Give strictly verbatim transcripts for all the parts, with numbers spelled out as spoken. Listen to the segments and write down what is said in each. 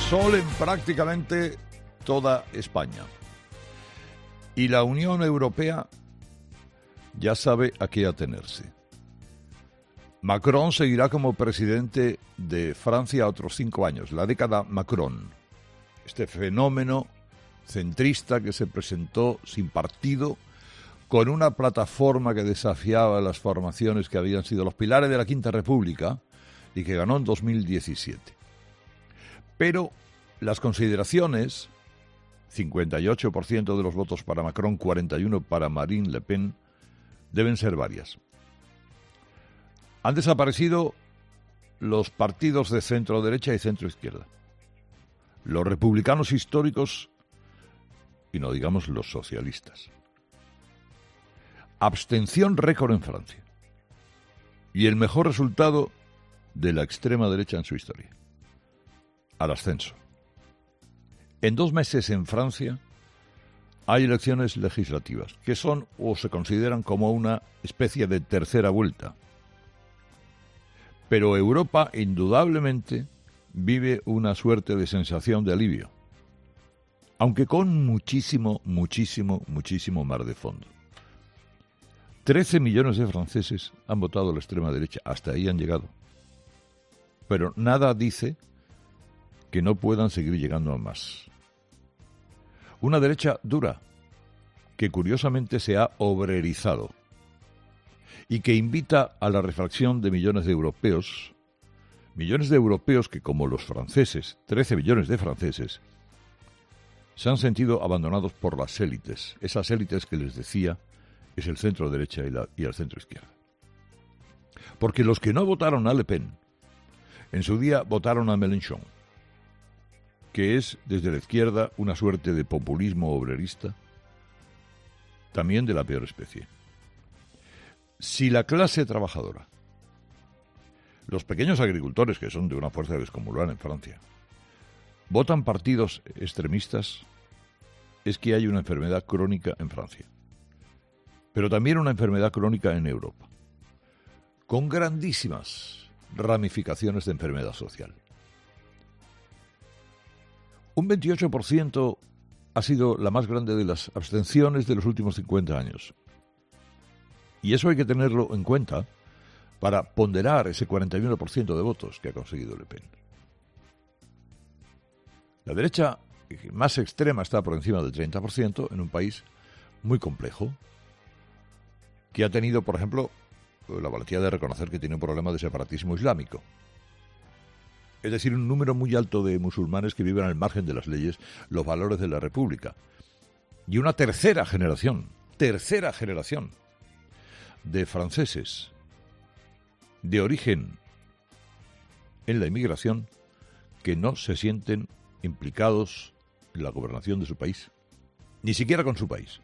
sol en prácticamente toda España. Y la Unión Europea ya sabe a qué atenerse. Macron seguirá como presidente de Francia otros cinco años, la década Macron. Este fenómeno centrista que se presentó sin partido, con una plataforma que desafiaba las formaciones que habían sido los pilares de la Quinta República y que ganó en dos mil diecisiete. Pero las consideraciones, cincuenta y ocho por ciento de los votos para Macron, cuarenta y uno por ciento para Marine Le Pen, deben ser varias. Han desaparecido los partidos de centro-derecha y centro-izquierda, los republicanos históricos y no digamos los socialistas. Abstención récord en Francia y el mejor resultado de la extrema derecha en su historia, al ascenso. En dos meses en Francia hay elecciones legislativas que son o se consideran como una especie de tercera vuelta. Pero Europa indudablemente vive una suerte de sensación de alivio, aunque con muchísimo, muchísimo, muchísimo mar de fondo. trece millones de franceses han votado a la extrema derecha, hasta ahí han llegado. Pero nada dice que no puedan seguir llegando a más. Una derecha dura, que curiosamente se ha obrerizado y que invita a la reflexión de millones de europeos, millones de europeos que, como los franceses, trece millones de franceses, se han sentido abandonados por las élites, esas élites que les decía es el centro derecha y, la, y el centro izquierda. Porque los que no votaron a Le Pen, en su día votaron a Mélenchon, que es desde la izquierda una suerte de populismo obrerista, también de la peor especie. Si la clase trabajadora, los pequeños agricultores, que son de una fuerza descomunal en Francia, votan partidos extremistas, es que hay una enfermedad crónica en Francia, pero también una enfermedad crónica en Europa, con grandísimas ramificaciones de enfermedad social. Un veintiocho por ciento ha sido la más grande de las abstenciones de los últimos cincuenta años. Y eso hay que tenerlo en cuenta para ponderar ese cuarenta y uno por ciento de votos que ha conseguido Le Pen. La derecha más extrema está por encima del treinta por ciento en un país muy complejo, que ha tenido, por ejemplo, la valentía de reconocer que tiene un problema de separatismo islámico. Es decir, un número muy alto de musulmanes que viven al margen de las leyes, los valores de la República. Y una tercera generación, tercera generación de franceses de origen en la inmigración que no se sienten implicados en la gobernación de su país, ni siquiera con su país.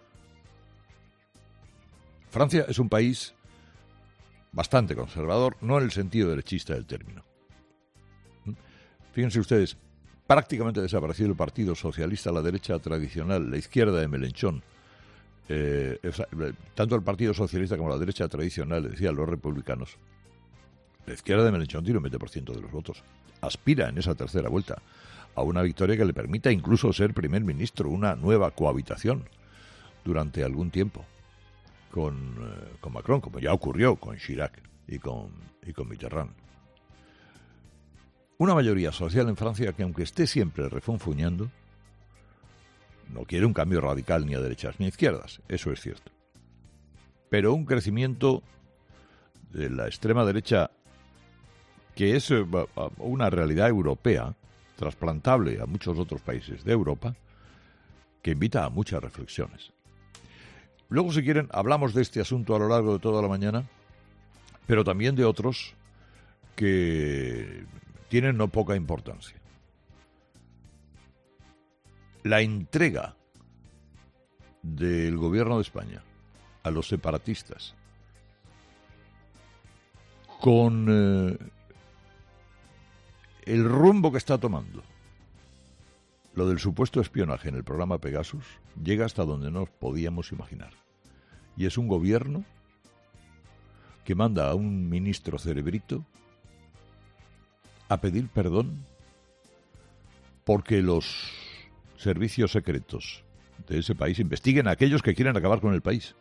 Francia es un país bastante conservador, no en el sentido derechista del término. Fíjense ustedes, prácticamente desaparecido el Partido Socialista, la derecha tradicional, la izquierda de Mélenchon. Eh, tanto el Partido Socialista como la derecha tradicional, decían los republicanos, la izquierda de Mélenchon tiene un veinte por ciento de los votos. Aspira en esa tercera vuelta a una victoria que le permita incluso ser primer ministro, una nueva cohabitación durante algún tiempo con, eh, con Macron, como ya ocurrió con Chirac y con, y con Mitterrand. Una mayoría social en Francia que, aunque esté siempre refunfuñando, no quiere un cambio radical ni a derechas ni a izquierdas, eso es cierto. Pero un crecimiento de la extrema derecha que es una realidad europea, trasplantable a muchos otros países de Europa, que invita a muchas reflexiones. Luego, si quieren, hablamos de este asunto a lo largo de toda la mañana, pero también de otros que tienen no poca importancia. La entrega del gobierno de España a los separatistas con eh, el rumbo que está tomando lo del supuesto espionaje en el programa Pegasus llega hasta donde no podíamos imaginar. Y es un gobierno que manda a un ministro cerebrito a pedir perdón porque los servicios secretos de ese país investiguen a aquellos que quieren acabar con el país.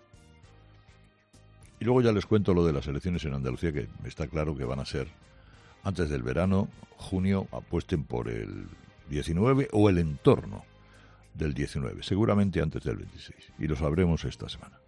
Y luego ya les cuento lo de las elecciones en Andalucía, que está claro que van a ser antes del verano, junio, apuesten por el diecinueve o el entorno del diecinueve, seguramente antes del veintiséis. Y lo sabremos esta semana.